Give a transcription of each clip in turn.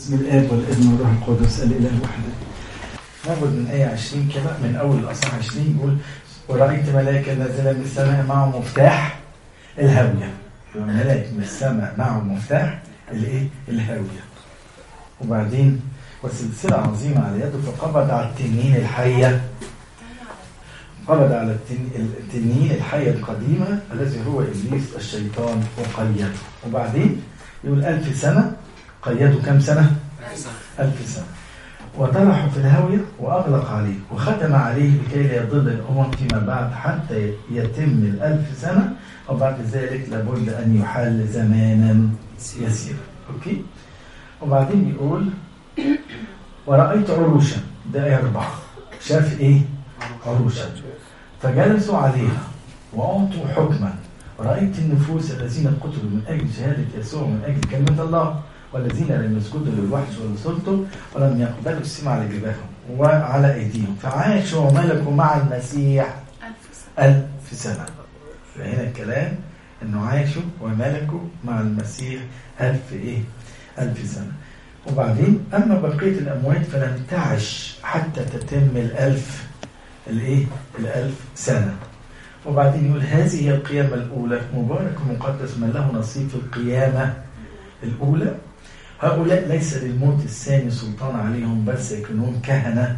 بسم الآب والابن والروح القدس الإله وحده. ناخد من آية 20 كده من أول الأصحاح 20 يقول: ورأيت ملاكا نازلا من السماء معه مفتاح الهاوية. ملاك من السماء معه مفتاح الهاوية. وبعدين وسلسلة عظيمة على يده، فقبض على التنين الحية. قبض على التنين الحية القديمة الذي هو إبليس الشيطان وقيده. وبعدين يقول 1000 سنة. قيده كم سنة؟ 1000 سنة. وطرحه في الهاوية وأغلق عليه وختم عليه لكي لا يضل الأمم فيما بعد حتى يتم 1000 سنة، وبعد ذلك لابد أن يحل زمانا يسيرا. أوكي؟ وبعدين يقول: ورأيت عروشا. ده آية 4. شاف إيه؟ عروشا. فجلسوا عليها وأعطوا حكما. ورأيت النفوس الذين قتلوا من أجل شهادة يسوع من أجل كلمة الله، والذين لم يسجدوا للوحش ولسلطه ولم يقبلوا السمع على جباههم وعلى أيديهم، فعاشوا وملكوا مع المسيح 1000 سنة. فهنا الكلام أنه عاشوا وملكوا مع المسيح 1000 سنة. وبعدين أما بقية الأموات فلم تعش حتى تتم 1000 سنة. وبعدين يقول: هذه هي القيامة الأولى، مبارك ومقدس من له نصيب في القيامة الأولى. هؤلاء ليس للموت الثاني سلطان عليهم، بل سيكونون كهنة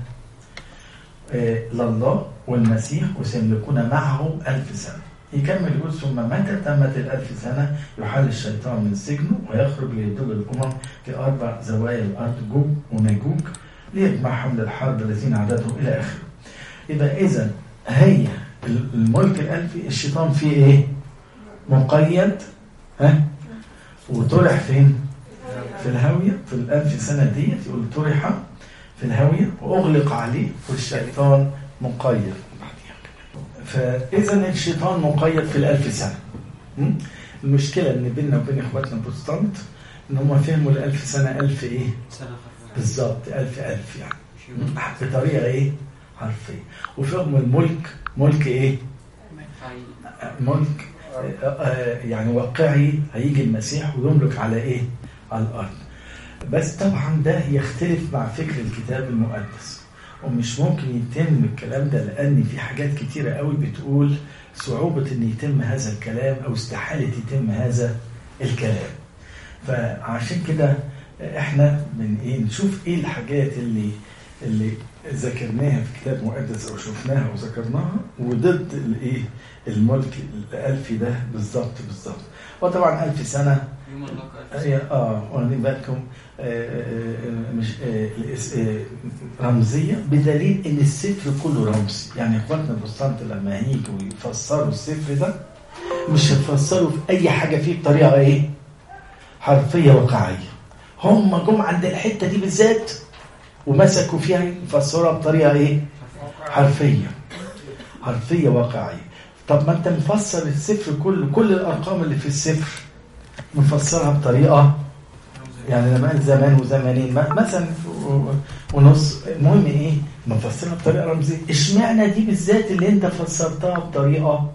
لله والمسيح وسيملكون معه 1000 سنة. يكمل يقول: ثم متى تمت 1000 سنة يحل الشيطان من سجنه ويخرج ليدل الأمم في 4 زوايا الأرض، جوج وماجوج، ليجمعهم للحرب الذين عددهم إلى آخره. يبقى إذن هي الملك الألفي الشيطان فيه إيه؟ مقيد، وطرح فين؟ في الهاوية. في 1000 سنة ديت يقول طرح في الهاوية وأغلق عليه، والشيطان مقيد. فإذن الشيطان مقيد في 1000 سنة. المشكلة إن بيننا وبين إخواتنا البروتستانت إن هم فهموا 1000 سنة 1000 إيه؟ بالظبط 1000 يعني بطريقة إيه؟ حرفية. وفهموا الملك ملك إيه؟ ملك يعني واقعي، هيجي المسيح ويملك على إيه؟ على الأرض. بس طبعا ده يختلف مع فكر الكتاب المقدس، ومش ممكن يتم الكلام ده لأن في حاجات كتيرة قوي بتقول صعوبة أن يتم هذا الكلام أو استحالة يتم هذا الكلام. فعشان كده احنا من إيه نشوف إيه الحاجات اللي ذكرناها في كتاب مقدس أو شفناها وذكرناها وضد الإيه الملك الألفي ده بالظبط. وطبعا 1000 سنة واخدين بالكم مش رمزية، بدليل ان السفر كله رمزي. يعني اخواتنا البروتستانت لما هيجوا يفسروا السفر ده مش هيفسروا في اي حاجة فيه بطريقة ايه؟ حرفية واقعية. هم جم عند الحتة دي بالذات ومسكوا فيها يفسروها بطريقة ايه؟ حرفية واقعية. طب ما انت مفسر السفر كل الارقام اللي في السفر مفسرها بطريقة، يعني لما قال زمان وزمانين مثلا ونص، المهم ايه مفسرها بطريقة رمزية. اشمعنى دي بالذات اللي انت فسرتها بطريقة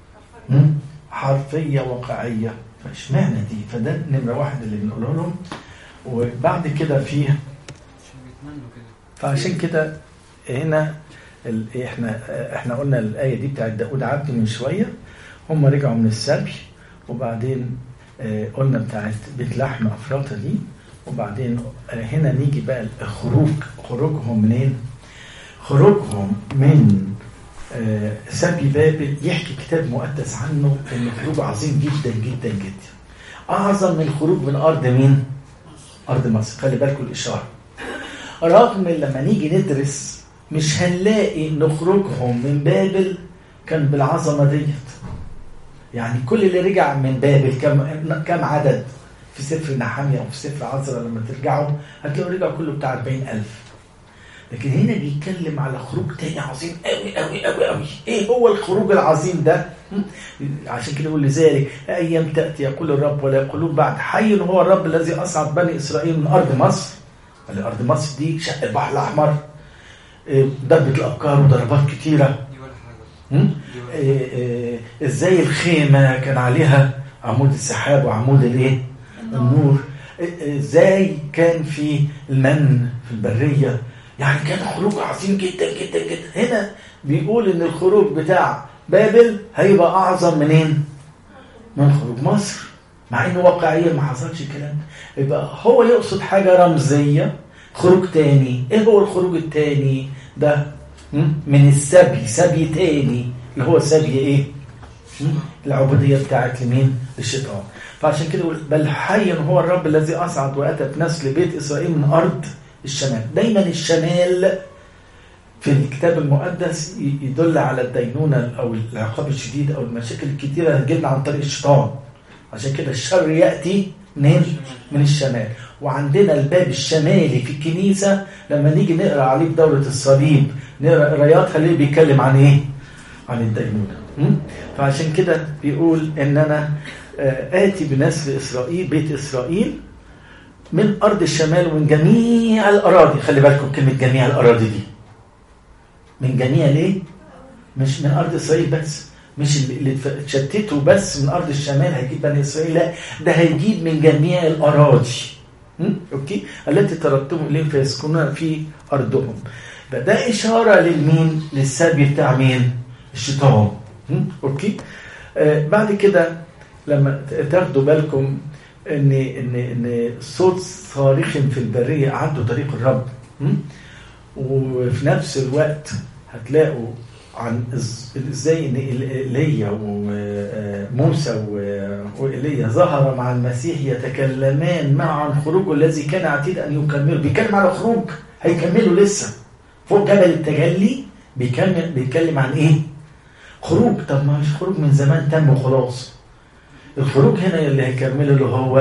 حرفية واقعية؟ فاشمعنى دي؟ فده نمرة 1 اللي بنقوله لهم. وبعد كده فيه فعشان كده هنا احنا قلنا الآية دي بتاعت داود عبد من شوية. هم رجعوا من السبي، وبعدين قلنا بتاعت بيت لحم أفراطة دي. وبعدين هنا نيجي بقى خروجهم منين؟ خروجهم من سبي بابل. يحكي كتاب مقدس عنه ان خروج عظيم جدا جدا جدا، اعظم من الخروج من ارض مين؟ ارض مصر. خلي بالكم الاشاره. رغم لما نيجي ندرس مش هنلاقي ان خروجهم من بابل كان بالعظمه ديت. يعني كل اللي رجع من بابل كم عدد في سفر نحمية أو في سفر عزرا؟ لما ترجعوا هتلاقوا رجعوا كله بتاع 40,000. لكن هنا بيتكلم على خروج تاني عظيم قوي قوي قوي قوي. ايه هو الخروج العظيم ده؟ عشان كده يقول: لذلك أيام تأتي يقول الرب ولا يقولون بعد، حي هو الرب الذي أصعد بني إسرائيل من أرض مصر. الأرض مصر دي شق البحر الأحمر، ضربة الأبكار وضربات كتيرة. ازاي الخيمة كان عليها عمود السحاب وعمود النور. ازاي كان في المن في البرية، يعني كان خروج عظيم جدا جدا جدا. هنا بيقول ان الخروج بتاع بابل هيبقى اعظم منين؟ من خروج مصر، مع انه واقعيا ما حصلش الكلام ده. يبقى هو يقصد حاجة رمزية، خروج تاني. ايه هو الخروج التاني ده؟ من السبي، سبي تاني اللي هو سبي ايه؟ العبودية بتاعت لمين؟ للشيطان. فعشان كده يقول بل حي هو الرب الذي أصعد وأتى بنسل بيت إسرائيل من أرض الشمال. دايما الشمال في الكتاب المقدس يدل على الدينونة أو العقاب الشديد أو المشاكل الكتيرة اللي هتجيلنا عن طريق الشيطان. عشان كده الشر يأتي منين؟ من الشمال. وعندنا الباب الشمالي في الكنيسة لما نيجي نقرأ عليه بدورة الصليب نقرأ قراياتها اللي بيتكلم عن إيه؟ عن الدينونة. فعشان كده بيقول إن أنا آتي بنسل إسرائيل، بيت إسرائيل من أرض الشمال ومن جميع الأراضي. خلي بالكم كلمة جميع الأراضي دي، من جميع ليه؟ مش من أرض إسرائيل بس، مش اللي تشتتوا بس من أرض الشمال هيجيب بني إسرائيل، لا ده هيجيب من جميع الأراضي. أوكي؟ التي تركتهم إليهم فيسكنون في أرضهم. ده إشارة للمين؟ للسبي بتاع مين؟ الشيطان. أوكي؟ بعد كده لما تاخدوا بالكم ان صوت صارخ في البريه عنده طريق الرب، وفي نفس الوقت هتلاقوا عن ازاي ان ايليا وموسى وايليا ظهر مع المسيح يتكلمان معه عن خروجه الذي كان عتيد ان يكمله. بيتكلم على خروج هيكمله لسه فوق جبل التجلي. بيتكلم عن ايه؟ خروج. طب ما مش خروج من زمان تم وخلاص. الخروج هنا اللي هيكمله اللي هو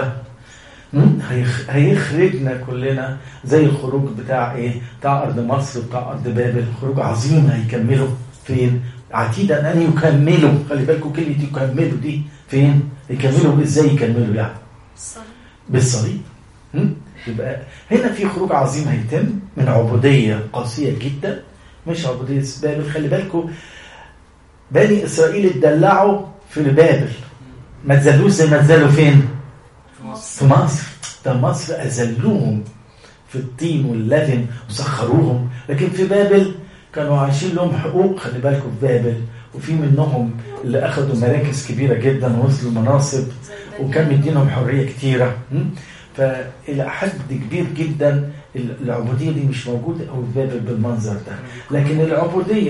هيخرجنا كلنا زي الخروج بتاع ايه؟ بتاع ارض مصر وبتاع ارض بابل. خروج عظيم هيكمله فين؟ عتيدا ان يكملوا. خلي بالكم كلمه يكملوا دي فين؟ يكملوا ازاي؟ يكملوا يعني بالصليب. يبقى هنا في خروج عظيم هيتم من عبوديه قاسيه جدا، مش عبوديه بابل. خلي بالكم بني اسرائيل اتدلعوا في بابل، ما تزلوش زي ما تزلوا فين؟ في مصر. ده مصر أزلوهم في الطين واللبن وسخروهم، لكن في بابل كانوا عايشين لهم حقوق. خلي بالكم في بابل وفي منهم اللي أخذوا مراكز كبيرة جدا ووصلوا مناصب وكان مدينهم حرية كتيرة. فإلى حد كبير جدا العبودية دي مش موجودة أو في بابل بالمنظر ده، لكن العبودية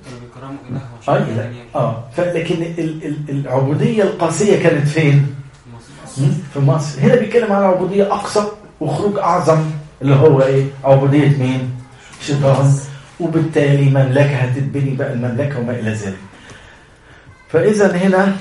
لكن العبودية القاسية كانت فين؟ في مصر. هنا بيتكلم عن عبودية أقصى وخروج أعظم اللي هو إيه؟ عبودية مين؟ شيطان. وبالتالي مملكة هتتبني بقى المملكة وما إلى ذلك. فإذا هنا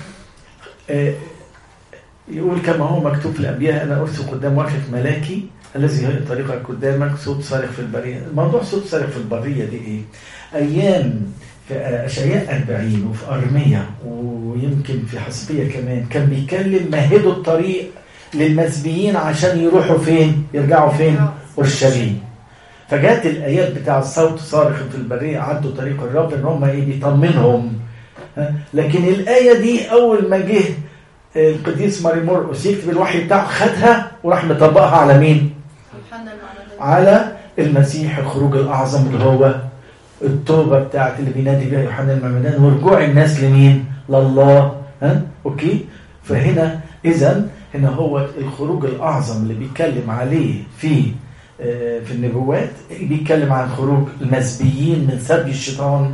يقول كما هو مكتوب في الأنبياء أنا أرسل قدام واحد ملاكي الذي هي طريقك قدامك صوت صارخ في البرية. الموضوع صوت صارخ في البرية دي إيه؟ أيام في أشعياء 40 وفي أرمية ويمكن في حسبية كمان كان بيكلم مهدوا الطريق للمسبيين عشان يروحوا فين؟ يرجعوا فين؟ أورشليم. فجات الآيات بتاع الصوت صارخ في البرية عدوا طريق الرب إن هم إيه؟ بيطمنهم. لكن الآية دي أول ما جه القديس ماري مرقس يكتب الوحي بتاعه خدها وراح مطبقها على مين؟ على المسيح الخروج الأعظم اللي هو التوبة بتاعت اللي بينادي بها يوحنا المعمدان ورجوع الناس لمين؟ لله. أوكي؟ فهنا إذن هنا هو الخروج الأعظم اللي بيتكلم عليه في النبوات. بيتكلم عن خروج المسبيين من سبي الشيطان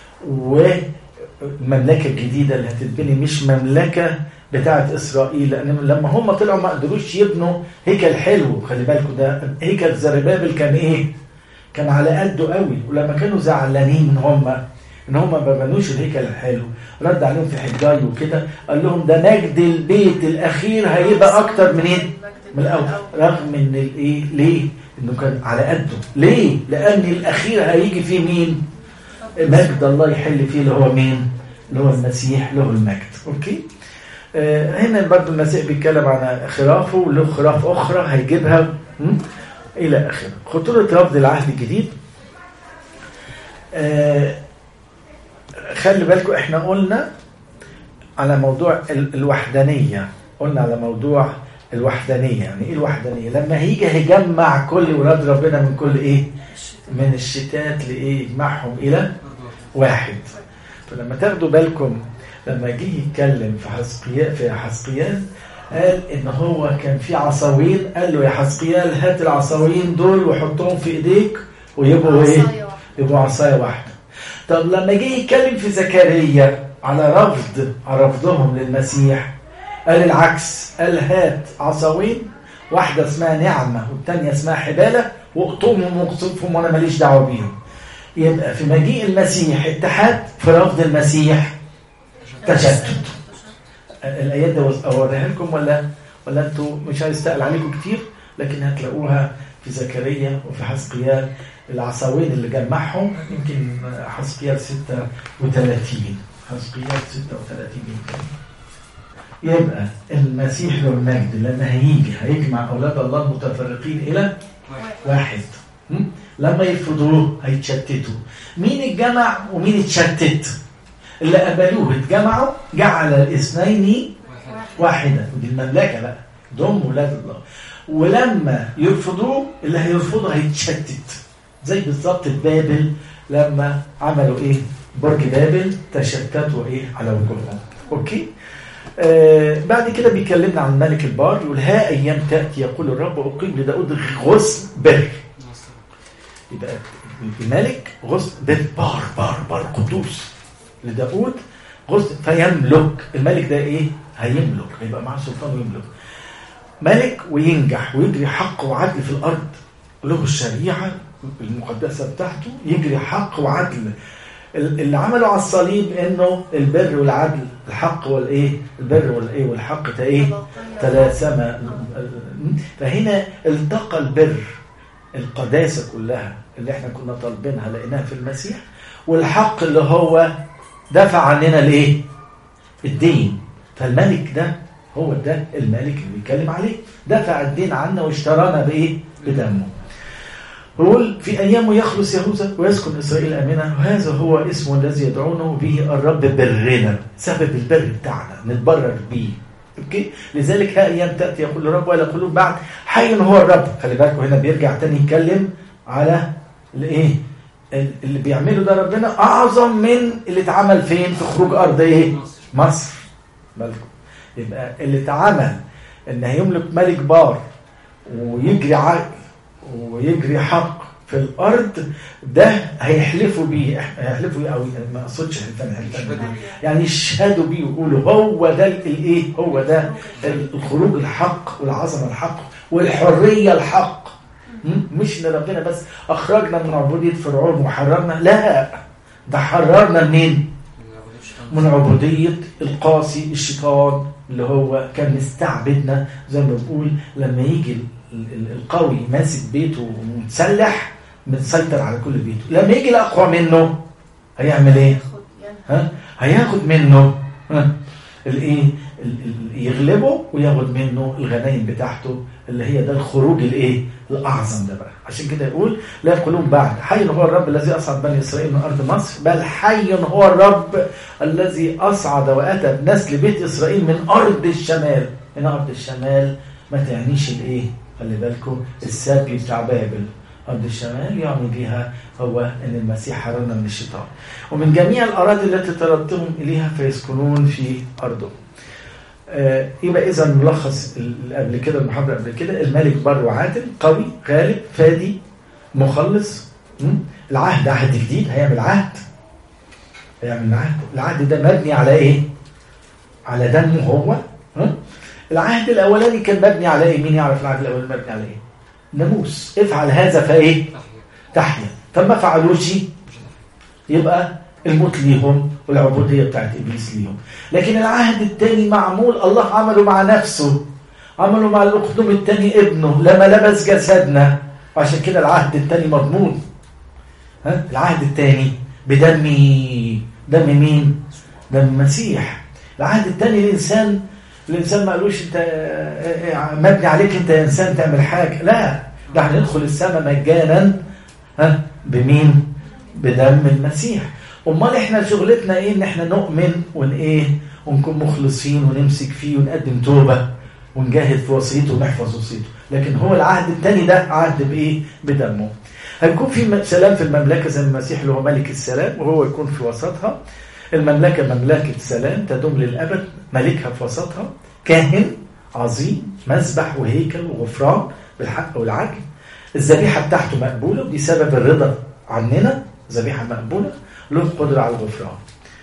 والمملكة الجديدة اللي هتتبني، مش مملكة بتاعت إسرائيل، لأن لما هم طلعوا ما قدروش يبنوا هيكل حلو. خلي بالكم ده هيكل زربابل كان إيه؟ كان على قده قوي. ولما كانوا زعلانين ان هم ما بنوش الهيكل الحلو رد عليهم في حجاي وكده قال لهم ده مجد البيت الأخير هيبقى أكتر من إيه؟ من الأول. رغم إن الإيه؟ ليه؟ إنه كان على قده. ليه؟ لأن الأخير هيجي فيه مين؟ مجد الله يحل فيه اللي هو مين؟ اللي هو المسيح له المجد. أوكي؟ هنا برضو المسيح بيتكلم عن خرافه وله خراف أخرى هيجيبها إلى آخره. خطورة رفض العهد الجديد. خلي بالكم احنا قلنا على موضوع الوحدانية، قلنا على موضوع الوحدانية. يعني ايه الوحدانية؟ لما هيجي هيجمع كل ولاد ربنا من كل ايه؟ من الشتات لايه؟ يجمعهم الى واحد. فلما تاخدوا بالكم لما جه يتكلم في حزقيال قال ان هو كان في عصاوين، قال له يا حزقيال هات العصاوين دول وحطهم في ايديك ويبقوا ايه؟ يبقوا عصايه واحده. طب لما جه يتكلم في زكريا على رفضهم للمسيح قال العكس، قال هات عصاوين، واحده اسمها نعمه والثانيه اسمها حباله، واقطمهم واقصفهم وانا ماليش دعوه بيهم. يبقى في مجيء المسيح اتحاد، في رفض المسيح تشتت. الايات دي اوريها لكم ولا انتوا مش عايز تقل عليكم كتير؟ لكن هتلاقوها في زكريا وفي حزقيال. العصاوين اللي جمعهم يمكن حزقيال 36 يمكن. يبقى المسيح له المجد لما هيجمع اولاد الله المتفرقين الى واحد. لما يرفضوه هيتشتتوا. مين اتجمع ومين اتشتت؟ اللي قبلوه اتجمعوا، جعل الاثنين واحدا، ودي المملكه بقى ضم ولاد الله. ولما يرفضوه اللي هيرفضه هيتشتت، زي بالظبط بابل لما عملوا ايه؟ برج بابل، تشتتوا ايه على وجوههم. اوكي. بعد كده بيكلمنا عن الملك البار، يقول ها ايام تاتي يقول الرب اقيم لداود غصن بر. يبقى الملك غصن بر، بار قدوس لداود غصن فيملك. الملك ده ايه؟ هيملك، هيبقى معاه سلطان ويملك. ملك وينجح ويجري حق وعدل في الارض، له الشريعه المقدسه بتاعته، يجري حق وعدل. اللي عملوا على الصليب انه البر والعدل، الحق والايه؟ البر والايه والحق تلاسما. فهنا التقى البر، القداسه كلها اللي احنا كنا طالبينها لقيناها في المسيح، والحق اللي هو دفع عننا الايه؟ الدين. فالملك ده هو ده الملك اللي بيتكلم عليه، دفع الدين عنا واشترانا بايه؟ بدمه. يقول في ايامه يخلص يهوذا ويسكن اسرائيل امنا، وهذا هو اسمه الذي يدعونه به الرب برنا، سبب البر بتاعنا نتبرر به. اوكي. لذلك ها ايام تاتي يقول الرب ولا قلوب بعد حي هو الرب. خلي بالكم هنا بيرجع تاني يتكلم على الايه؟ اللي بيعمله ده ربنا اعظم من اللي اتعمل فين؟ في خروج ارض ايه؟ مصر. بالكم يبقى اللي اتعمل ان هيملك ملك بار ويجري عقل ويجري حق في الارض، ده هيحلفوا بيه، هيحلفوا او ما اقصدش يعني يشهدوا بيه ويقولوا هو ده الايه؟ هو ده الخروج الحق والعظمه الحق والحريه الحق. مش ان ربنا بس اخرجنا من عبوديه فرعون وحررنا، لا، ده حررنا منين؟ من عبوديه القاسي الشيطان اللي هو كان مستعبدنا. زي ما بنقول لما يجي القوي ماسك بيته ومتسلح متسيطر على كل بيته، لما يجي الاقوى منه هيعمل ايه؟ هياخد منه الايه؟ يغلبه وياخد منه الغنايم بتاعته، اللي هي ده الخروج الايه؟ الاعظم ده بقى. عشان كده يقول لا يقولون بعد حي هو الرب الذي اصعد بني اسرائيل من ارض مصر، بل حي هو الرب الذي اصعد واتى بنسل بيت اسرائيل من ارض الشمال. من ارض الشمال ما تعنيش الايه؟ خلي بالكم السبي بتاع بابل. أرض الشمال يعني بها هو أن المسيح حررنا من الشيطان ومن جميع الأراضي التي طردتهم إليها فيسكنون في أرضهم. يبقى إذا ملخص قبل كده المحاضرة قبل كده، الملك بر وعادل قوي غالب فادي مخلص. العهد عهد جديد، هيعمل عهد. العهد ده مبني على إيه؟ على دمه هو. العهد الأولاني كان مبني على إيه؟ مين يعرف العهد الأولاني مبني على إيه؟ ناموس، افعل هذا فايه؟ تحيا. طب ما فعلوش يبقى الموت ليهم والعبوديه بتاعت ابليس ليهم. لكن العهد الثاني معمول، الله عمله مع نفسه، عمله مع الاقدم الثاني ابنه لما لبس جسدنا، وعشان كده العهد الثاني مضمون. العهد الثاني دم مين؟ دم المسيح. العهد الثاني الانسان ما قالوش انت مبني عليك انت يا انسان تعمل حاجه، لا، ده هندخل السماء مجانا. بمين؟ بدم المسيح. امال احنا شغلتنا ايه؟ ان احنا نؤمن ونكون مخلصين ونمسك فيه ونقدم توبه. ونجاهد في وصيته ونحفظ وصيته. لكن هو العهد الثاني ده عهد بايه؟ بدمه. هيكون في سلام في المملكه زي المسيح اللي هو ملك السلام، وهو يكون في وسطها. المملكه مملكه سلام تدوم للابد، ملكها في وسطها، كاهن عظيم، مذبح وهيكل وغفران بالحق والعدل. الذبيحه بتاعته مقبوله، ودي سبب الرضا عننا، ذبيحه مقبوله، له قدره على الغفران.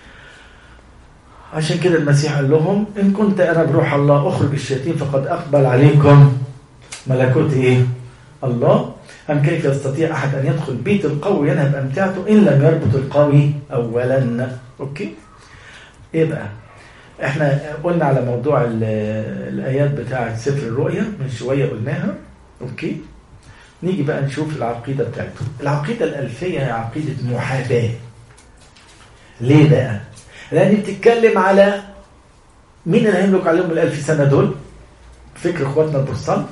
عشان كده المسيح قال لهم إن كنت أنا بروح الله أخرج الشياطين فقد أقبل عليكم ملكوت إيه؟ الله. أم كيف يستطيع أحد أن يدخل بيت القوي ينهب أمتعته إن لم يربط القوي أولا؟ أوكي؟ إيه بقى؟ إحنا قلنا على موضوع الآيات بتاعة سفر الرؤيا من شوية قلناها. أوكي؟ نيجي بقى نشوف العقيدة بتاعته. العقيدة الألفية هي عقيدة محاباة. ليه بقى؟ لأن بتتكلم على مين اللي هيملك عليهم 1000 سنة دول؟ فكر اخواتنا البروتستانت،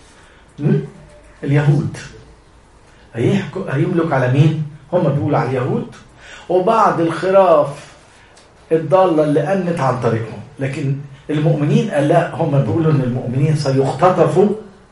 اليهود. هيملك على مين؟ هم بيقولوا على اليهود وبعض الخراف الضالة اللي أمنت عن طريقهم. لكن المؤمنين قال لا، هم بيقولوا ان المؤمنين سيختطفوا.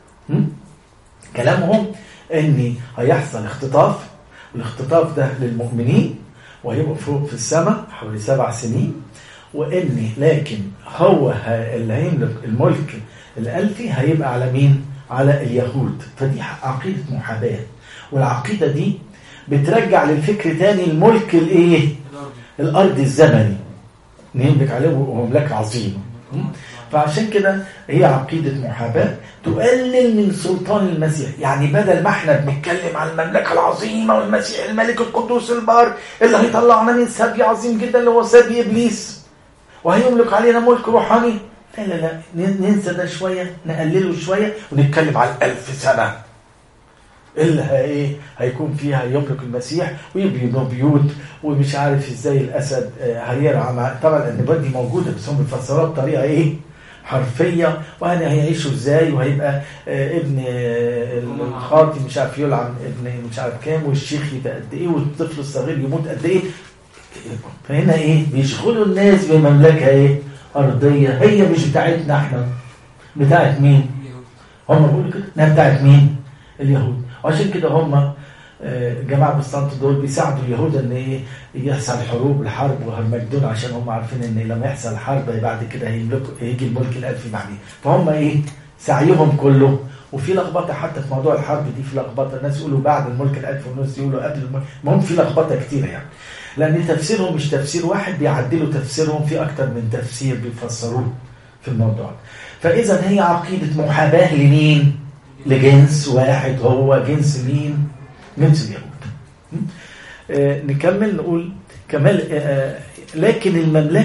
كلامهم ان هيحصل اختطاف، والاختطاف ده للمؤمنين وهيبقوا فوق في السماء حوالي 7 سنين، وإن لكن هو اللي هيملك الملك الألفي هيبقى على مين؟ على اليهود. فدي عقيدة محاباة، والعقيدة دي بترجع للفكر تاني الملك الايه؟ الأرض الزمني نملك عليه ومملكة عظيمة. فعشان كده هي عقيدة محاباة تقلل من سلطان المسيح. يعني بدل ما احنا بنتكلم عن المملكة العظيمة والمسيح الملك القدوس البار اللي هيطلعنا من سبي عظيم جدا اللي هو سبي إبليس وهيملك علينا ملك روحاني، لا لا لا، ننسى ده شوية، نقلله شوية ونتكلم على 1000 سنة اللي هيكون فيها يملك المسيح ويبنوا بيوت ومش عارف ازاي الأسد هيرعى. طبعا النبوات دي موجودة بس هم بيفسروها بطريقة حرفية، وأنا هيعيشوا ازاي، وهيبقى ابن الخاطي مش عارف يلعن ابن مش عارف كام، والشيخ يبقى قد ايه، والطفل الصغير يموت قد ايه. فهنا بيشغلوا الناس بمملكة أرضية هي مش بتاعتنا احنا. بتاعت مين؟ هم بيقولوا كده انها بتاعت مين؟ اليهود. وعشان كده هم جماعة بروتستانت دول بيساعدوا اليهود ان يحصل الحرب وهرمجدون، عشان هم عارفين ان لما يحصل حرب بعد كده هيجي الملك الألفي بعدين. فهم سعيهم كله. وفي لخبطه حتى في موضوع الحرب دي، في لخبطه، الناس يقولوا بعد الملك الألفي والناس يقولوا قبل الملك. المهم في لخبطه كتير يعني، لان تفسيرهم مش تفسير واحد، بيعدلوا تفسيرهم في اكتر من تفسير بيفسروه في الموضوع. فاذا هي عقيده محاباه لمين؟ لجنس واحد، هو جنس مين؟ جنس اليهود. نكمل نقول كمال. لكن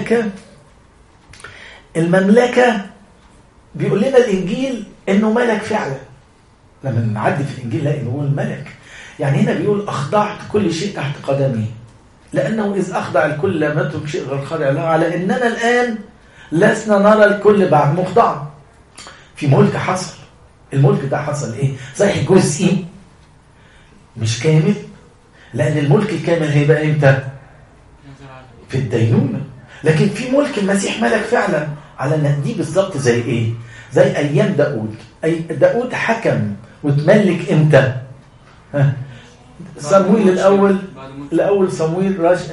المملكة بيقول لنا الإنجيل إنه ملك فعلا. لما نعدي في الإنجيل لا نقول ملك، يعني هنا بيقول أخضعت كل شيء تحت قدمي، لأنه إذ أخضع الكل لم يترك شيء غير خاضع له، على إننا الآن لسنا نرى الكل بعد مخضع. في ملك حصل، الملك ده حصل صحيح جزئي مش كامل، لأن الملك الكامل هيبقى إمتى؟ في الدينونة. لكن في ملك المسيح ملك فعلا، على ان دي بالظبط زي زي أيام داود. داود حكم وتملك إمتى؟ صمويل الأول صمويل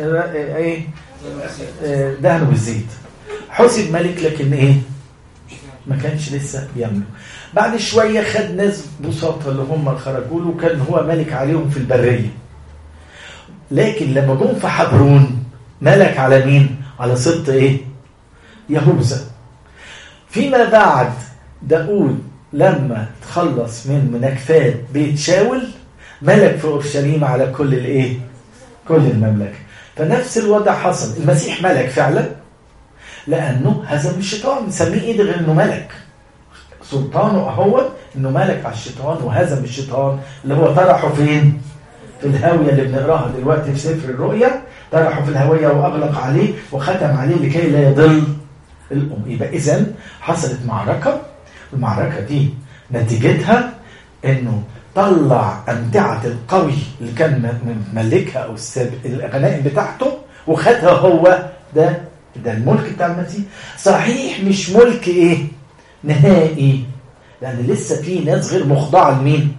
دهنه بالزيت، حسب ملك، لكن ما كانش لسه يملك. بعد شوية خد ناس بساطة اللي هم خرجوا له، كان هو ملك عليهم في البرية. لكن لما جم في حبرون ملك على مين؟ على سبط يهوذا. فيما بعد داود لما تخلص من منكفات بيت شاول ملك في أورشليم على كل كل المملكة. فنفس الوضع حصل. المسيح ملك فعلا لأنه هزم الشيطان. نسميه غير أنه ملك، سلطانه هو أنه ملك على الشيطان وهزم الشيطان اللي هو طرحه فين؟ في الهاوية اللي بنقراها دلوقتي في سفر الرؤيا. طرحه في الهاوية وأغلق عليه وختم عليه لكي لا يضل الأم. يبقى إذن حصلت معركة، المعركة دي نتيجتها أنه طلع أمتعة القوي اللي كان مملكها أو الغنائم بتاعته وخدها هو. ده الملك بتاع المسيح. صحيح مش ملك نهائي، لأن لسه في ناس غير مخضعة لمين؟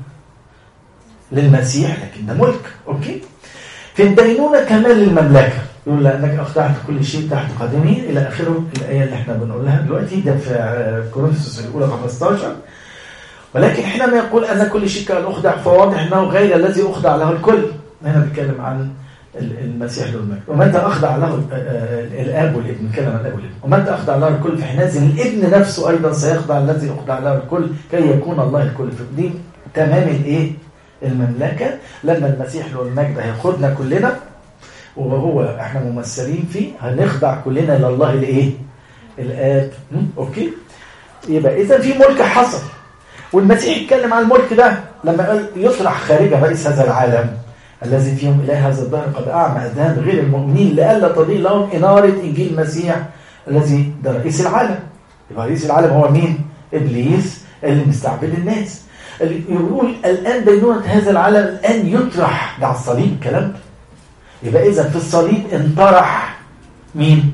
للمسيح، لكن ده ملك. أوكي؟ في الدينونة كمان للمملكة، يقول لأنك أخضعت كل شيء تحت قدمي إلى آخره، الآية اللي احنا بنقولها دلوقتي ده في كورنثوس الأولى 15. ولكن حينما يقول أن كل شيء كان أخضع فواضح أنه غير الذي أخضع له الكل. هنا بيتكلم عن المسيح له المجد. ومتى أخضع له الآب والابن، بيتكلم عن الآب والابن. ومتى أخضع له الكل فحينئذ الابن نفسه أيضا سيخضع الذي أخضع له الكل كي يكون الله الكل. دي تمام الإيه؟ المملكة، لما المسيح له المجد هياخدنا كلنا وهو احنا ممثلين فيه، هنخضع كلنا لله الايه؟ الآب. اوكي؟ يبقى اذا في ملك حصل، والمسيح يتكلم عن الملك ده لما قال يطرح خارج رئيس هذا العالم الذي فيهم إله هذا الدهر قد أعمى أذهان غير المؤمنين لئلا تضيء لهم إنارة إنجيل المسيح الذي ده رئيس العالم. يبقى رئيس العالم هو مين؟ إبليس اللي مستعبد الناس. اللي يقول الآن دينونة هذا العالم الآن يطرح، ده على الصليب الكلام ده. يبقى إذا في الصليب انطرح مين؟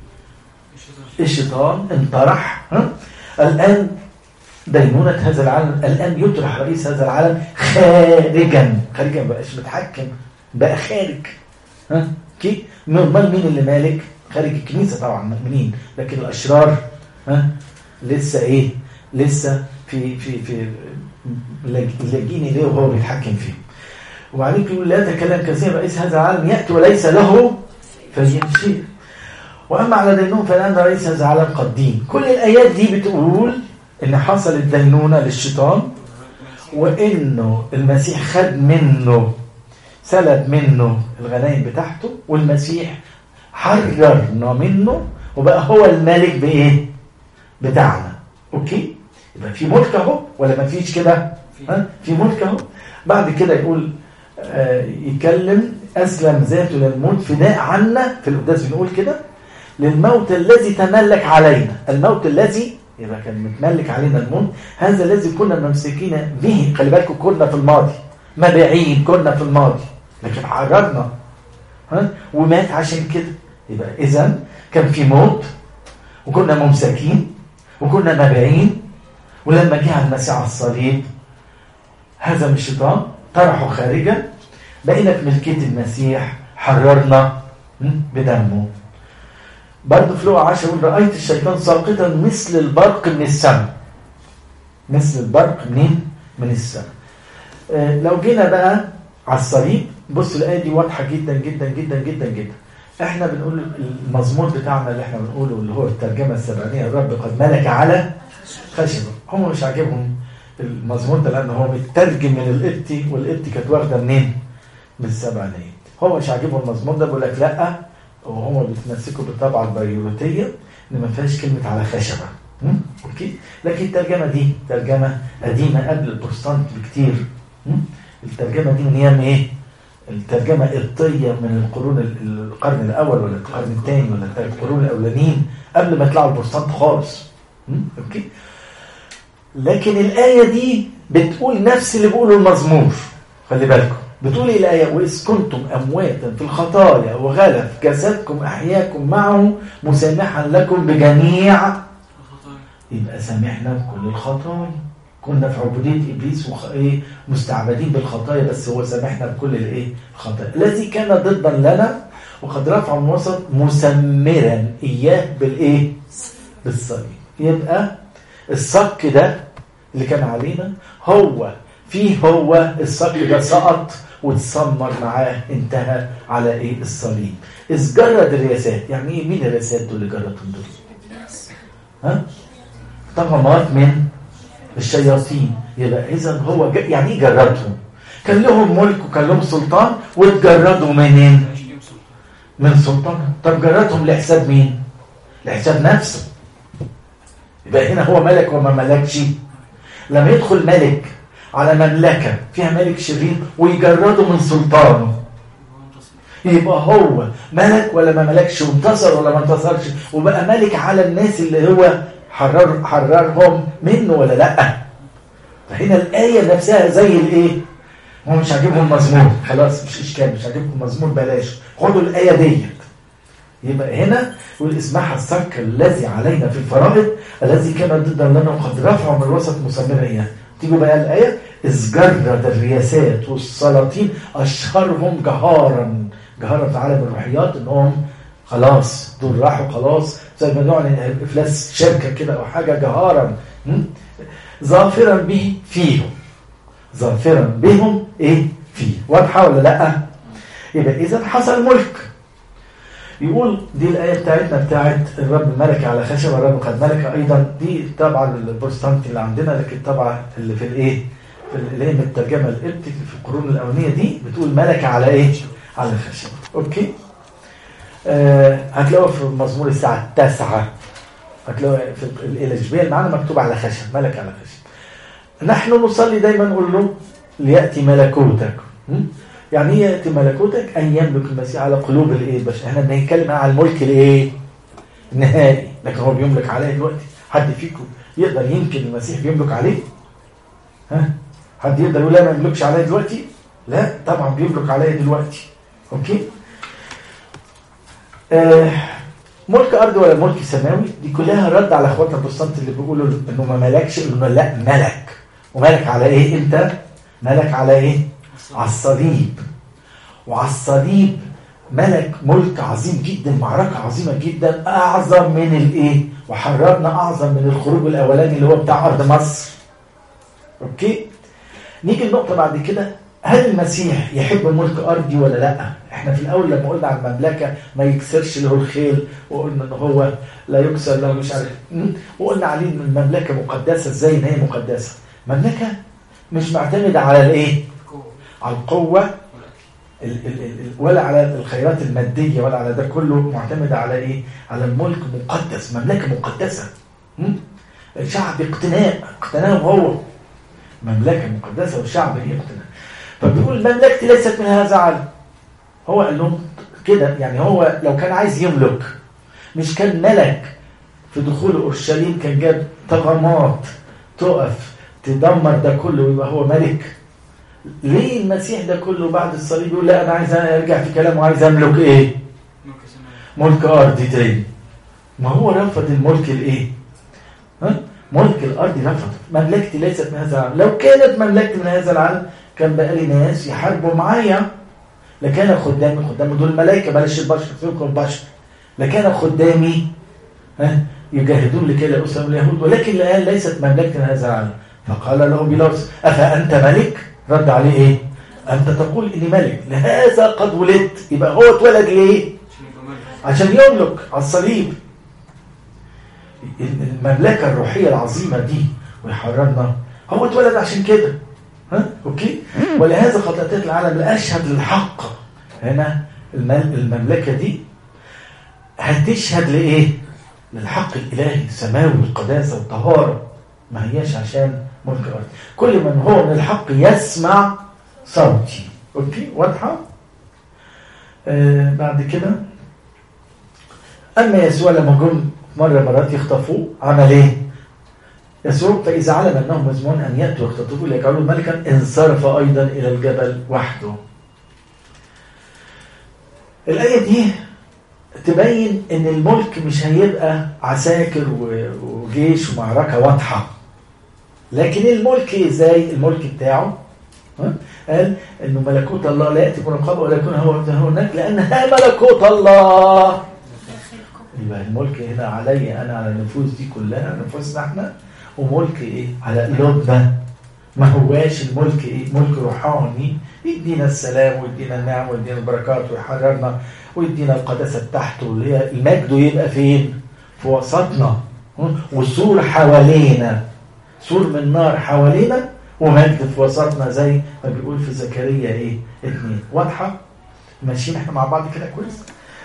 الشيطان انطرح. الآن دينونة هذا العالم الآن يطرح رئيس هذا العالم خارجا بقاش متحكم، بقى خارج. كي مين اللي مالك؟ خارج الكنيسة طبعا مؤمنين، لكن الأشرار لسه ايه؟ لسه في لاجين اليه وهو بيتحكم فيه. وبعدين يقول لا تكلم كثيرا رئيس هذا العالم يأتي وليس له فيمشي. وأما على دينون فالآن رئيس هذا العالم قد دين. كل الآيات دي بتقول إن حصل الدينونة للشيطان، وإنه المسيح خد منه، سلب منه الغنائم بتاعته، والمسيح حررنا منه وبقى هو الملك بإيه؟ بتاعنا. أوكي؟ يبقى في ملك أهو ولا ما فيش كده؟ في ملك أهو. بعد كده يقول يكلم أسلم ذاته للموت فداء عنا، في القداس بنقول كده، للموت الذي تملك علينا. الموت الذي يبقى كان متملك علينا الموت، هذا الذي كنا ممسكين به. خلي بالكم كنا في الماضي مبيعين، كنا في الماضي، لكن حررنا ومات عشان كده. يبقى إذن كان في موت وكنا ممسكين وكنا مبيعين، ولما جه المسيح على الصليب هزم الشيطان، طرحه خارجا، بقينا في ملكية المسيح، حررنا بدمه. برضه في لوقا 10 يقول رأيت الشيطان ساقطا مثل البرق من السماء. مثل البرق منين؟ من السماء. لو جينا بقى على الصليب، بصوا الآية دي واضحة جدا جدا جدا جدا جدا. احنا بنقول المزمور بتاعنا اللي احنا بنقوله اللي هو الترجمة السبعينية، الرب قد ملك على خشبه. هم مش عاجبهم المزمور ده لأنه هو مترجم من القبطي، والقبطي كانت واخدة منين؟ من السبعينية. هو مش عاجبهم المزمور ده، بيقول لك لأ، وهم بيتمسكوا بالطبعة البيروتية ان ما فيهاش كلمة على خشبة. اوكي؟ لكن الترجمة دي ترجمة قديمة قبل البروتستانت بكتير. الترجمة دي من ايام ايه؟ الترجمة القبطية من القرن الاول ولا القرن الثاني ولا القرون الاولانيين قبل ما يطلعوا البروتستانت خالص. اوكي؟ لكن الآية دي بتقول نفس اللي بيقوله المزمور. خلي بالكم بتقول إيه الآية؟ وإذ كنتم أمواتا في الخطايا وغلف جسدكم أحياكم معه مسامحا لكم بجميع. يبقى سامحنا بكل الخطايا. كنا في عبودية إبليس مستعبدين بالخطايا، بس هو سامحنا بكل الخطايا الذي كان ضدا لنا، وقد رفع من وسط مسمرا إياه بالصليب. يبقى الصك ده اللي كان علينا هو الصك ده سقط وتسمر معاه، انتهى على الصليب. إذ جرد الرياسات. يعني ايه؟ مين الرياسات دول اللي جردهم دول؟ طغمات من الشياطين. يبقى إذن هو يعني ايه جردهم؟ كان لهم ملك وكان لهم سلطان، واتجردوا منين؟ من سلطانهم. طب جردهم لحساب مين؟ لحساب نفسه. يبقى هنا هو ملك وما ملكش. لما يدخل ملك على مملكة فيها ملك شرير ويجرده من سلطانه، يبقى هو ملك ولا ما ملكش، وانتصر ولا ما انتصرش، وبقى ملك على الناس اللي هو حررهم منه ولا لا. فهنا الآية نفسها زي هو مش عاجبهم المزمور، خلاص مش إشكال، مش عاجبكم المزمور بلاش، خدوا الآية ديت. يبقى هنا يقول اسمعها السك الذي علينا في الفرائض الذي كان ضدا لنا وقد رفعوا من الوسط مسمرا اياه. تيجوا بقى الآية: إذ جرد الرياسات والسلاطين أشهرهم جهارا في عالم الروحيات إنهم خلاص دول راحوا خلاص، زي ما نعلن إفلاس شركة كده أو حاجة جهارا، ظافرا به فيهم، ظافرا بهم إيه فيه. واضحة ولا لأ؟ يبقى إذا حصل ملك. يقول دي الآية بتاعت الرب ملك على خشب، الرب قد ملك أيضا. دي طبعا البروتستانتي اللي عندنا، لكن طبعا اللي في الإيه في اللي هي من الترجمة القبطي في القرون الأولانية دي بتقول ملك على إيه؟ على خشب. أوكي. هتلاقوها في مزمور الساعة 9، هتلاقوها في الإلجبيل معنا مكتوب على خشب، ملك على خشب. نحن نصلي دايما نقول له ليأتي ملكوتك. يعني ايه يأتي ملكوتك؟ أن يملك المسيح على قلوب الإيه البشر. احنا بنتكلم على الملك الإيه النهائي، لكن هو بيملك عليه دلوقتي. حد فيكم يقدر يمكن المسيح بيملك عليه؟ حد يقدر يقول لا ما يملكش عليه دلوقتي؟ لا طبعا بيملك عليه دلوقتي. اوكي. ملك أرضي ولا ملك سماوي، دي كلها رد على اخواتنا البروتستانت اللي بيقولوا انه ما ملكش، انه لا ملك. وملك على ايه؟ انت ملك على ايه؟ على الصليب. وعلى الصليب ملك عظيم جدا، معركة عظيمة جدا، أعظم من الإيه؟ وحررنا أعظم من الخروج الأولاني اللي هو بتاع أرض مصر. أوكي؟ نيجي النقطة بعد كده: هل المسيح يحب ملك أرضي ولا لا؟ احنا في الأول لما قلنا عن المملكة ما يكسرش له الخيل، وقلنا إن هو لا يكسر له مش عارف، وقلنا عليه إن المملكة مقدسة. إزاي إن هي مقدسة؟ مملكة مش معتمدة على الإيه؟ على القوة ولا على الخيرات المادية ولا على ده كله، معتمدة على إيه؟ على الملك مقدس، مملكة مقدسة. الشعب اقتناه هو مملكة مقدسة والشعب يقتناه. فبيقول مملكتي ليست من هذا العالم. هو قال لهم كده، يعني هو لو كان عايز يملك مش كان ملك في دخول أورشليم كان جاب طغمات تقف تدمر ده كله ويبقى هو ملك؟ ليه المسيح ده كله بعد الصليب يقول لا انا عايز ارجع في كلامه وعايز املك ايه؟ ملك ارضي تاني. ما هو رفض الملك الايه؟ ملك الارض رفض. مملكتي ليست من هذا العالم. لو كانت مملكتي من هذا العالم كان بقى لي ناس يحاربوا معايا، لكان خدامي دول الملائكه، بلاش البشر، فيكم البشر، لكان خدامي يجاهدون لكي لا اسلم اليهود، ولكن الان ليست مملكتي من هذا العالم. فقال له بيلاطس: افانت ملك؟ رد عليه ايه؟ انت تقول اني ملك، لهذا قد ولدت. يبقى هو اتولد ليه؟ عشان يملك على الصليب المملكه الروحيه العظيمه دي ويحررنا. هو اتولد عشان كده. اوكي. ولهذا قد اتيت العالم لاشهد للحق. هنا المملكه دي هتشهد لايه؟ للحق الالهي السماوي والقداسه والطهاره، ما هياش عشان ملك الارض. كل من هو من الحق يسمع صوتي. اوكي. واضحه. بعد كده اما يسوع لما جم مرات يخطفوه عمل ايه؟ يسوع فاذا علم انهم مزمون ان ياتوا يختطفوه ليجعلوه ملكا انصرف ايضا الى الجبل وحده. الايه دي تبين ان الملك مش هيبقى عساكر وجيش ومعركه واضحه، لكن الملك ازاي؟ الملك بتاعه قال انه ملكوت الله لا ياتي برقابه ولا يكون هو هناك لانها ملكوت الله. يبقى الملك هنا علي انا، على النفوس دي كلها، نفوسنا احنا، وملك ايه؟ على قلوبنا. ما هواش الملك ايه؟ ملك روحاني يدينا السلام ويدينا النعم ويدينا البركات ويحررنا ويدينا القداسه بتاعته اللي هي المجد، يبقى فين؟ في وسطنا، والسور حوالينا، سور من نار حوالينا ومجد في وسطنا، زي ما بيقول في زكريا ايه 2. واضحه؟ ماشيين احنا مع بعض كده كويس؟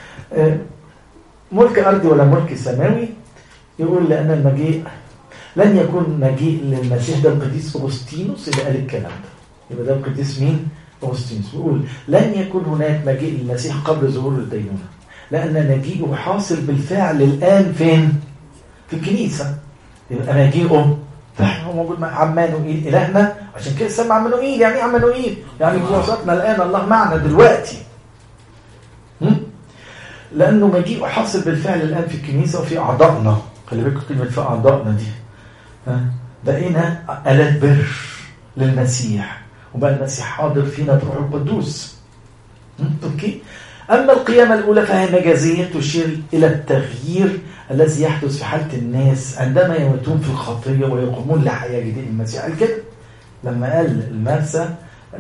ملك ارضي ولا ملك سماوي؟ يقول لان المجيء لن يكون مجيء للمسيح. ده القديس اغسطينوس اللي قال الكلام ده. يبقى ده القديس مين؟ اغسطينوس. بيقول لن يكون هناك مجيء للمسيح قبل ظهور الدينونه، لان مجيئه حاصل بالفعل الان فين؟ في الكنيسه. يبقى مجيئه هو موجود مع عمانوئيل إلهنا. عشان كده سمى عمانوئيل. يعني ايه عمانوئيل؟ يعني في وسطنا الآن، الله معنا دلوقتي. لأنه مجيء حاصل بالفعل الآن في الكنيسة وفي أعضائنا. خلي بالكم كلمة في أعضائنا دي، بقينا آلات بر للمسيح، وبقى المسيح حاضر فينا بروح القدوس. أوكي. أما القيامة الأولى فهي مجازية تشير إلى التغيير الذي يحدث في حالة الناس عندما يموتون في الخطية ويقومون لحياة جديدة. المسيح قال كده لما قال المرسى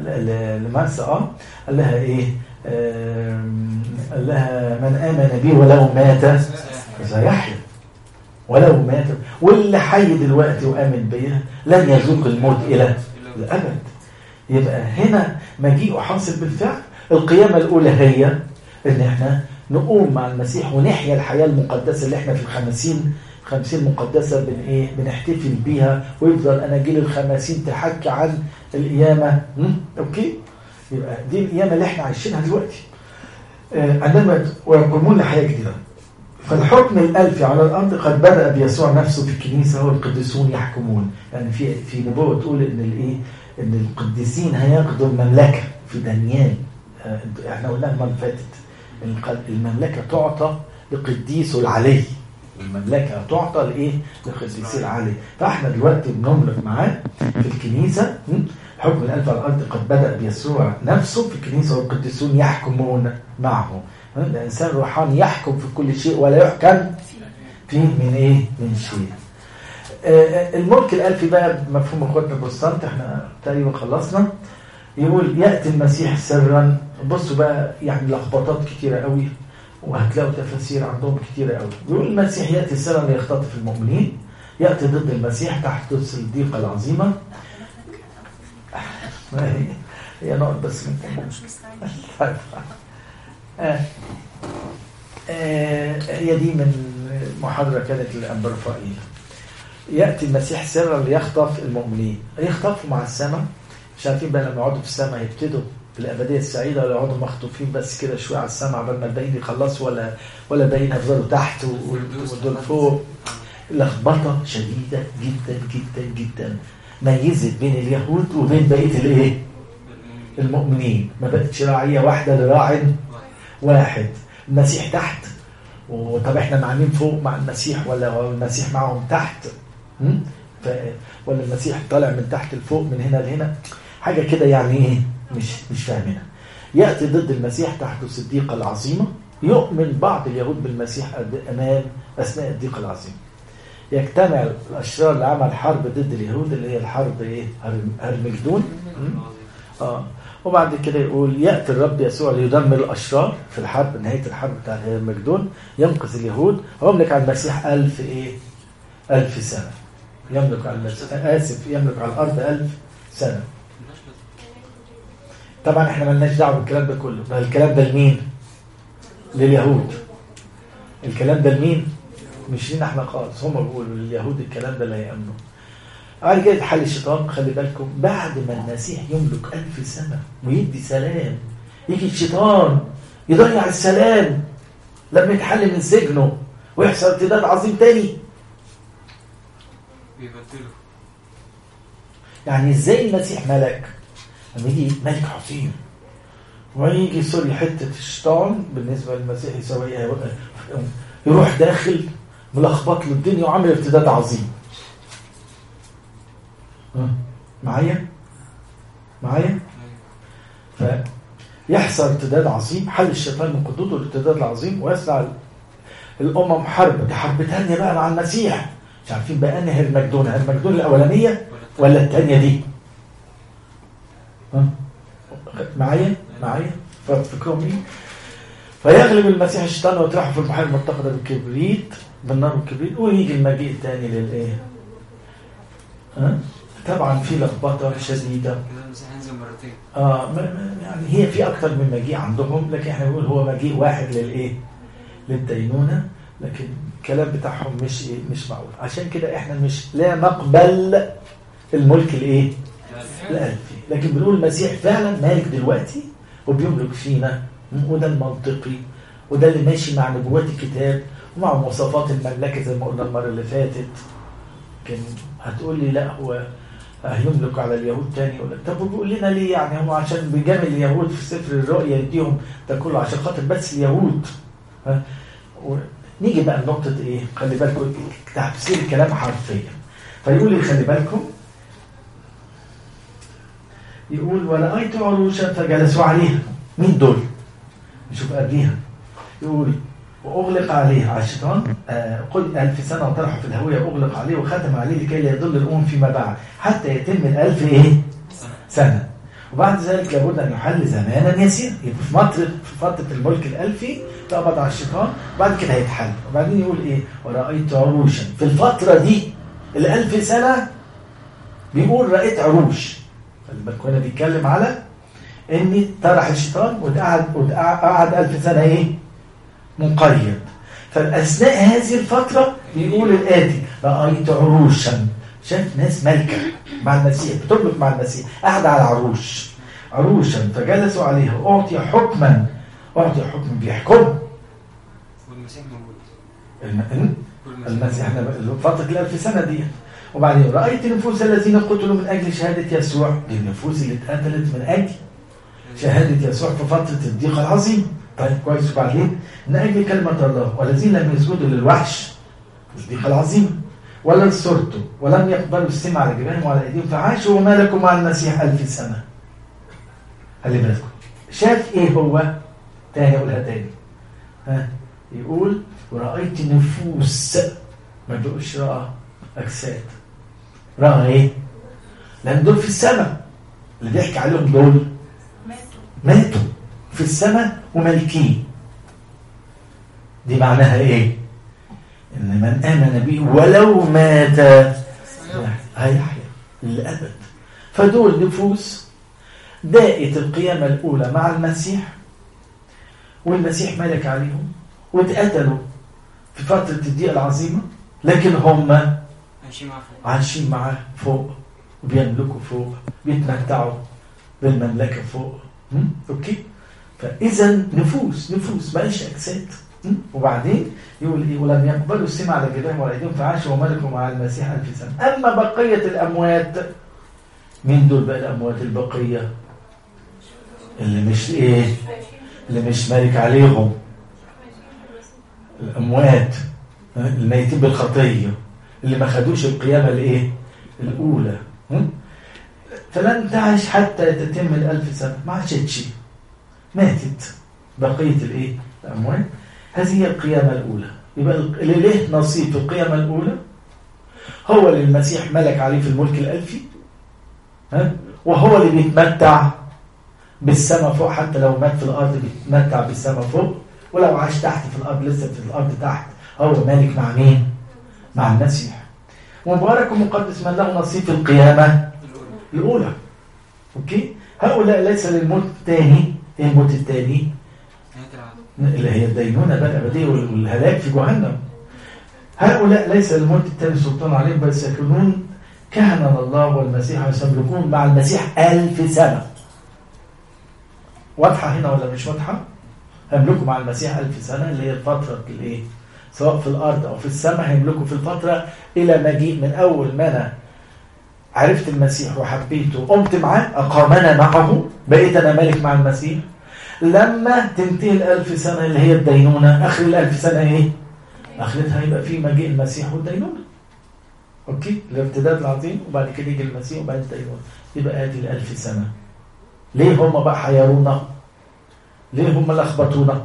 قال لها إيه؟ قال لها من آمن بي ولو مات فسيحيا، ولو مات. واللي حي دلوقتي وآمن بيها لن يذوق الموت إلى الأبد. يبقى هنا مجيء حاصل بالفعل. القيامة الأولى هي إن إحنا نقوم مع المسيح ونحيا الحياة المقدسة اللي إحنا في الخمسين مقدسة بنحتفل بيها، ويفضل أناجيل الخمسين تحكي عن القيامة. أوكي. يبقى دي القيامة اللي إحنا عايشينها دلوقتي عندما ويقومون لحياة جديدة. فالحكم الألفي على الأرض قد بدأ بيسوع نفسه في الكنيسة والقديسون يحكمون. يعني في نبوة تقول إن القديسين هياخدوا المملكة في دانيال. احنا قلنا المرة اللي فاتت المملكة تعطى لقديس العلي. المملكة تعطى لإيه؟ لقديس العلي. فاحنا دلوقتي بنملك معاه في الكنيسة. الحكم الألفي على الأرض قد بدأ بيسوع نفسه في الكنيسة والقديسون يحكمون معه. الإنسان روحاني يحكم في كل شيء ولا يحكم فيه من شيء. الملك الألفي بقى مفهوم أخواتنا البروتستانت، احنا تقريبا خلصنا. يقول يأتي المسيح سرا. بصوا بقى يعني لخبطات كتيرة قوي، وهتلاقوا تفاسير عندهم كتيرة قوي. يقول المسيح يأتي سرا ليختطف المؤمنين، يأتي ضد المسيح تحدث الضيقة العظيمة. هي نقط بس هي دي من محاضرة كانت للأنبا رفائيل. يأتي المسيح سرا ليخطف المؤمنين. يخطفوا مع السماء. مش عارفين بقى لما يقعدوا في السماء يبتدوا في الأبدية السعيدة ولا يقعدوا مخطوفين بس كده شوية على السماء عبال ما الباقيين يخلصوا ولا باقيين يفضلوا تحت ودول فوق. لخبطة شديدة جدا جدا جدا ميزت بين اليهود وبين بقية المؤمنين. ما بقتش راعية واحدة لراع واحد. المسيح تحت، وطب احنا مع مين فوق؟ مع المسيح ولا المسيح معهم تحت؟ ولا المسيح طالع من تحت لفوق من هنا لهنا؟ حاجة كده يعني ايه مش فاهمينها. يأتي ضد المسيح تحدث الضيقة العظيمة. يؤمن بعض اليهود بالمسيح أثناء الضيقة العظيمة. يجتمع الأشرار لعمل حرب ضد اليهود اللي هي الحرب ايه؟ هرمجدون. وبعد كده يقول يأتي الرب يسوع ليدمر الأشرار في الحرب. نهاية الحرب بتاع هرمجدون ينقذ اليهود ويملك على المسيح 1000 سنة. يملك على المسيح يملك على الأرض 1000 سنة. طبعا احنا مالناش دعوه بالكلام ده كله. الكلام ده لمين؟ لليهود. الكلام ده لمين؟ مش لينا احنا خالص. هم بيقولوا لليهود الكلام ده اللي هيأمنوا. بعد كده حل الشيطان. خلي بالكم بعد ما المسيح يملك 1000 سنة ويدي سلام، يجي الشيطان يضيع السلام لما يتحل من سجنه ويحصل ارتداد عظيم تاني. يعني ازاي المسيح ملك لما يجي ملك عظيم ويجي سوري حتة الشيطان بالنسبة للمسيح يسويها، يروح داخل ملخبط له الدنيا وعمل ارتداد عظيم. معايا فيحصل ارتداد عظيم. حل الشيطان من قدوته الارتداد العظيم ويسعى الأمم حرب. دي حرب تانية بقى مع المسيح. مش عارفين بقى أنهي هرمجدون الأولانية ولا التانية دي؟ معايا فكرهم ايه؟ فيغلب المسيح الشيطان ويطرحه في البحيرة المتقدة بالنار والكبريت ويجي المجيء الثاني للايه؟ طبعا في لخبطه شديده. يعني هي في اكثر من مجيء عندهم، لكن احنا بنقول هو مجيء واحد للايه؟ للدينونه. لكن الكلام بتاعهم مش معقول. عشان كده احنا لا نقبل الملك الايه؟ الألفي. لكن بنقول المسيح فعلا مالك دلوقتي وبيملك فينا، وده المنطقي وده اللي ماشي مع نبوات الكتاب ومع مواصفات المملكة زي ما قلنا المرة اللي فاتت. لكن هتقول لي لا هو هيملك على اليهود تاني ولا طب بيقول لنا ليه؟ يعني هم عشان بيجامل اليهود في سفر الرؤيا يديهم ده كله عشان خاطر بس اليهود نيجي بقى لنقطة ايه؟ خلي بالكم تفسير الكلام حرفيا. فيقول لي خلي بالكم، يقول ورأيت عروشا فجلسوا عليها. مين دول؟ نشوف قبليها. يقول وأغلق عليه على الشيطان قل 1000 سنة وطرحوا في الهوية، أغلق عليه وختم عليه لكي لا يضل الأمم فيما بعد حتى يتم 1000 إيه؟ سنة. وبعد ذلك لابد أن يحل زمانا يسير. يبقى في فترة الملك الألفي تقبض على الشيطان، بعد كده هيتحل. وبعدين يقول إيه؟ ورأيت عروشا. في الفترة دي 1000 سنة بيقول رأيت عروش. خلي بالكم هنا بيتكلم على إن طرح الشيطان وقعد 1000 سنة إيه؟ مقيد. فأثناء هذه الفترة بيقول الآتي رأيت عروشا. شاف ناس ملكة مع المسيح بتملك مع المسيح، قاعد على عروش عروشا فجلسوا عليها أعطي حكما بيحكم. والمسيح موجود. المسيح احنا فترة 1000 سنة دي. وبعدين رأيت نفوس الذين قتلوا من أجل شهادة يسوع. دي النفوس اللي اتقتلت من أجل شهادة يسوع في فترة الضيقة العظيم. طيب كويس. وبعدين من أجل كلمة الله والذين لم يسجدوا للوحش الضيقة العظيمة ولا السرطوا ولم يقبلوا السمع على جباههم وعلى أيديهم فعاشوا وملكوا مع المسيح 1000 سنة. خلي بالكم شاف إيه هو؟ تاني أقولها تاني. يقول ورأيت نفوس، ما بيقولش رأى أجساد. رأى إيه؟ لأن دول في السماء، اللي بيحكي عليهم دول ماتوا في السماء وملكين. دي معناها إيه؟ إن من آمن به ولو مات هيحيا للأبد. فدول نفوس دائت القيامة الأولى مع المسيح، والمسيح ملك عليهم واتقتلوا في فترة الضيقة العظيمة، لكن هم عايشين معاه فوق وبيملكوا فوق، بيتمتعوا بالمملكة فوق. أوكي؟ فإذا نفوس بقاش أجساد. وبعدين يقول إيه؟ ولم يقبلوا السمع على جباههم ولا أيديهم فعاشوا وملكوا مع المسيح 1000 سنة. أما بقية الأموات، مين دول بقى الأموات البقية؟ اللي مش إيه؟ اللي مش مالك عليهم، الأموات الميتين بالخطية اللي ما خدوش القيامة الإيه؟ الأولى. فلن تعيش حتى تتم 1000 سنة. ما عاشتش، ماتت بقية الإيه؟ الأموات. هذه هي القيامة الأولى. يبقى اللي له نصيب في القيامة الأولى هو اللي المسيح ملك عليه في الملك الألفي، وهو اللي بيتمتع بالسماء فوق. حتى لو مات في الأرض بيتمتع بالسماء فوق، ولو عاش تحت في الأرض لسه في الأرض تحت، هو مالك مع مين؟ مع المسيح. ومبارك ومقدس من له نصيب في القيامة الأولى. أوكي؟ هؤلاء ليس للموت الثاني. إيه الموت الثاني؟ اللي هي الدينونة بقى الأبدية والهلاك في جهنم. هؤلاء ليس للموت الثاني سلطان عليهم، بل سيكونون كهنة الله والمسيح ويملكون مع المسيح 1000 سنة. واضحة هنا ولا مش واضحة؟ هيملكوا مع المسيح 1000 سنة، اللي هي فترة الإيه؟ سواء في الأرض أو في السماء. هيملكوا في الفترة إلى مجيء، من أول ما أنا عرفت المسيح وحبيته قمت معاه، أقامنا معه، بقيت أنا مالك مع المسيح. لما تنتهي 1000 سنة اللي هي الدينونة، آخر 1000 سنة إيه؟ آخرتها يبقى في مجيء المسيح والدينونة. أوكي؟ الارتداد العظيم، وبعد كده يجي المسيح وبعد الدينونة. يبقى آدي 1000 سنة. ليه هم بقى حيرونا؟ ليه هم لخبطونا؟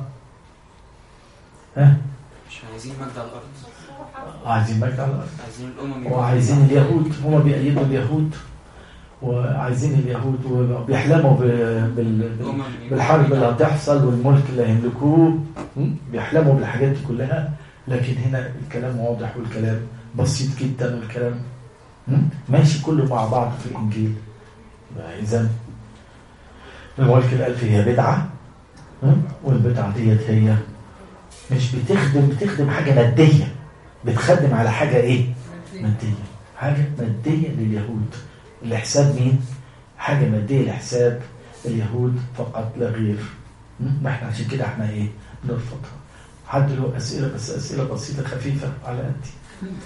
مش عايزين مجد على الأرض. عايزين مجد على الأرض. عايزين الأمم. وعايزين اليهود، هم بيأيدوا اليهود وعايزين اليهود وبيحلموا بالحرب اللي هتحصل والملك اللي هيملكوه. بيحلموا بالحاجات دي كلها. لكن هنا الكلام واضح والكلام بسيط جدا والكلام ماشي كله مع بعض في الإنجيل. إذن الملك الألفي هي بدعة، والبدعة ديت هي مش بتخدم حاجة مادية، بتخدم على حاجة إيه؟ مادية. حاجة مادية لليهود لحساب مين؟ حاجة مادية لحساب اليهود فقط لا غير. ما احنا عشان كده احنا ايه؟ نرفضها. حد له أسئلة، بس أسئلة بسيطة خفيفة على قدي.